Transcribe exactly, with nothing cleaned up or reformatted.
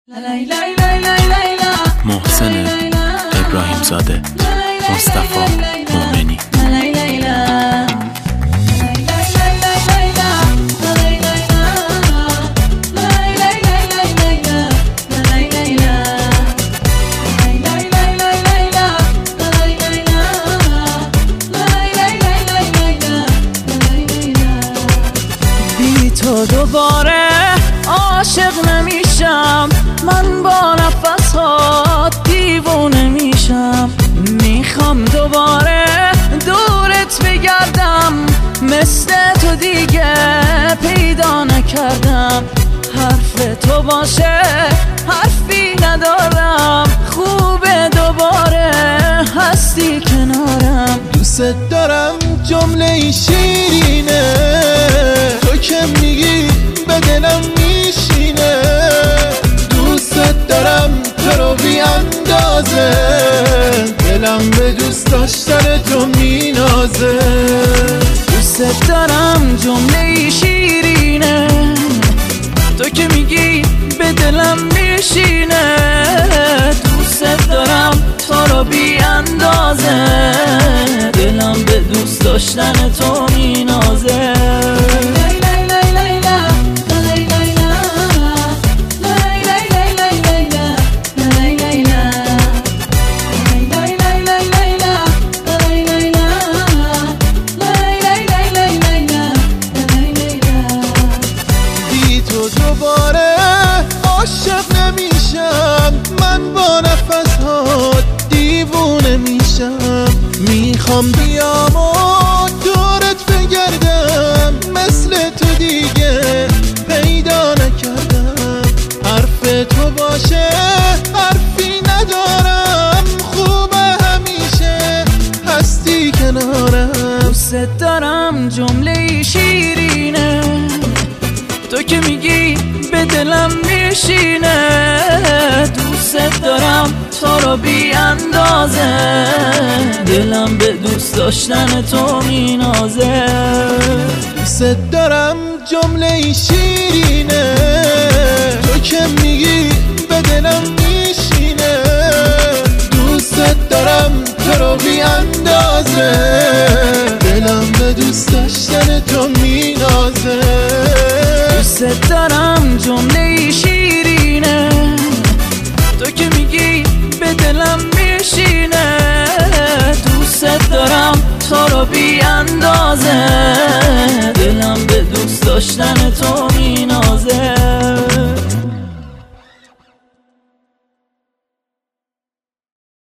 محسن ابراهیم زاده، مصطفی مومنی. بی تو دوباره عاشق نمیشم، من با نفسات دیوونه میشم. میخوام دوباره دورت بگردم، مثل تو دیگه پیدا نکردم. حرف تو باشه حرفی ندارم، خوبه دوباره هستی کنارم. دوست دارم جمله شیرینه، تو که میگی به دلم میشینه. دوست دارم تو رو بی اندازه، دلم به دوست داشتن تو مینازه. دوست دارم جمله شیرینه، تو که میگی به دلم میشینه. دوست دارم تو رو بی اندازه، دلم به دوست داشتن تو مینازه. دوباره عاشق نمیشم، من با نفسات دیوونه میشم. میخوام بیام و دورت بگردم، مثل تو دیگه پیدا نکردم. حرف تو باشه حرفی ندارم، خوبه همیشه هستی کنارم. دوست دارم جمله شیرینه، تو که میگی به دلم میشینه. دوست دارم تو رو بی اندازه، دلم به دوست داشتن تو مینازه. دوست دارم جمله شیرینه، تو که میگی به دلم میشینه. دوست دارم تو رو بی اندازه، دلم به دوست داشتن تو مینازه. دوست دارم جمله شیرینه، تو که میگی به دلم میشینه. دوست دارم تو رو بی اندازه، دلم به دوست داشتن